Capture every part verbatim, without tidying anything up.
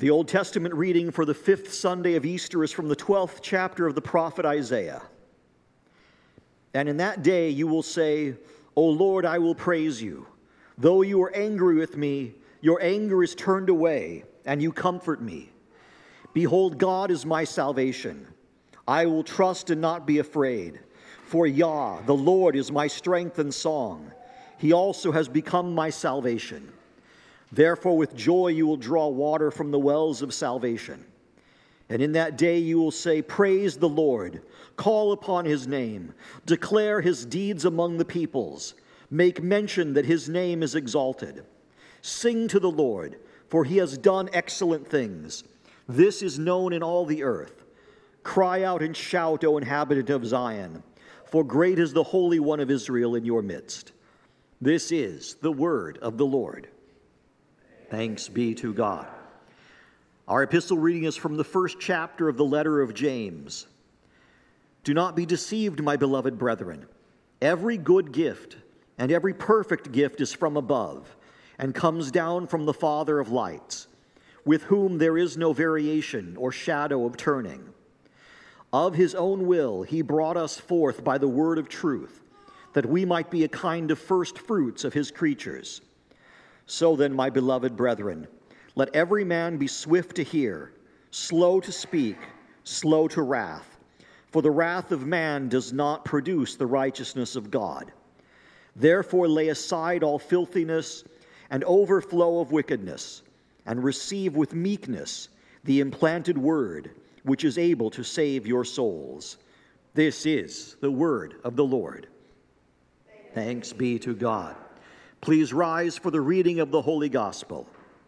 The Old Testament reading for the fifth Sunday of Easter is from the twelfth chapter of the prophet Isaiah. And in that day you will say, O Lord, I will praise you. Though you are angry with me, your anger is turned away, and you comfort me. Behold, God is my salvation. I will trust and not be afraid. For Yah, the Lord, is my strength and song. He also has become my salvation. Therefore with joy you will draw water from the wells of salvation. And in that day you will say, Praise the Lord, call upon his name, declare his deeds among the peoples, make mention that his name is exalted. Sing to the Lord, for he has done excellent things. This is known in all the earth. Cry out and shout, O inhabitant of Zion, for great is the Holy One of Israel in your midst. This is the word of the Lord. Thanks be to God. Our epistle reading is from the first chapter of the letter of James. Do not be deceived, my beloved brethren. Every good gift and every perfect gift is from above and comes down from the Father of lights, with whom there is no variation or shadow of turning. Of his own will he brought us forth by the word of truth, that we might be a kind of first fruits of his creatures. So then, my beloved brethren, let every man be swift to hear, slow to speak, slow to wrath, for the wrath of man does not produce the righteousness of God. Therefore lay aside all filthiness and overflow of wickedness, and receive with meekness the implanted word, which is able to save your souls. This is the word of the Lord. Thanks be to God. Please rise for the reading of the Holy Gospel.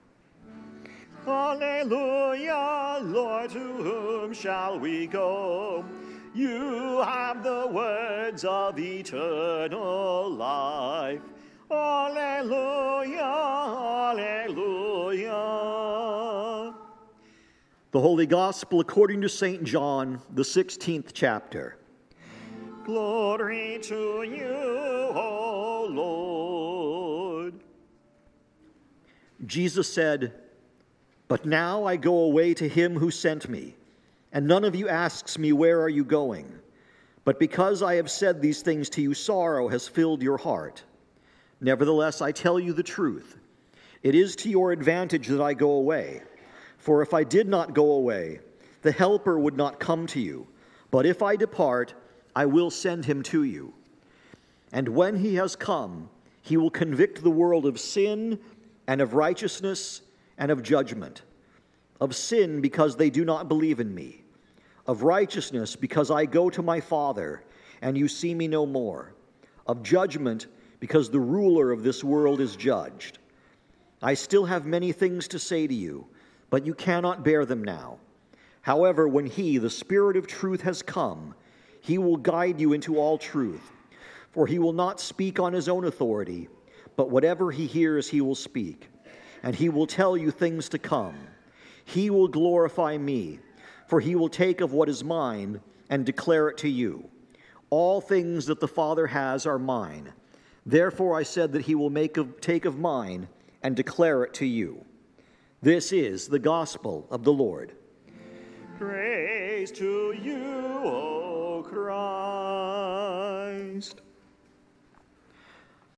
Alleluia, Lord, to whom shall we go? You have the words of eternal life. Alleluia, alleluia. The Holy Gospel according to Saint John, the sixteenth chapter. Glory to you, O Lord. Jesus said, But now I go away to him who sent me, and none of you asks me, Where are you going? But because I have said these things to you, sorrow has filled your heart. Nevertheless, I tell you the truth. It is to your advantage that I go away. For if I did not go away, the Helper would not come to you. But if I depart, I will send him to you. And when he has come, he will convict the world of sin and of righteousness and of judgment. Of sin, because they do not believe in me. Of righteousness, because I go to my Father, and you see me no more. Of judgment, because the ruler of this world is judged. I still have many things to say to you, but you cannot bear them now. However, when he, the Spirit of truth, has come, he will guide you into all truth. For he will not speak on his own authority, but whatever he hears he will speak. And he will tell you things to come. He will glorify me, for he will take of what is mine and declare it to you. All things that the Father has are mine. Therefore I said that he will make of, take of mine and declare it to you. This is the gospel of the Lord. Praise to you, O Christ.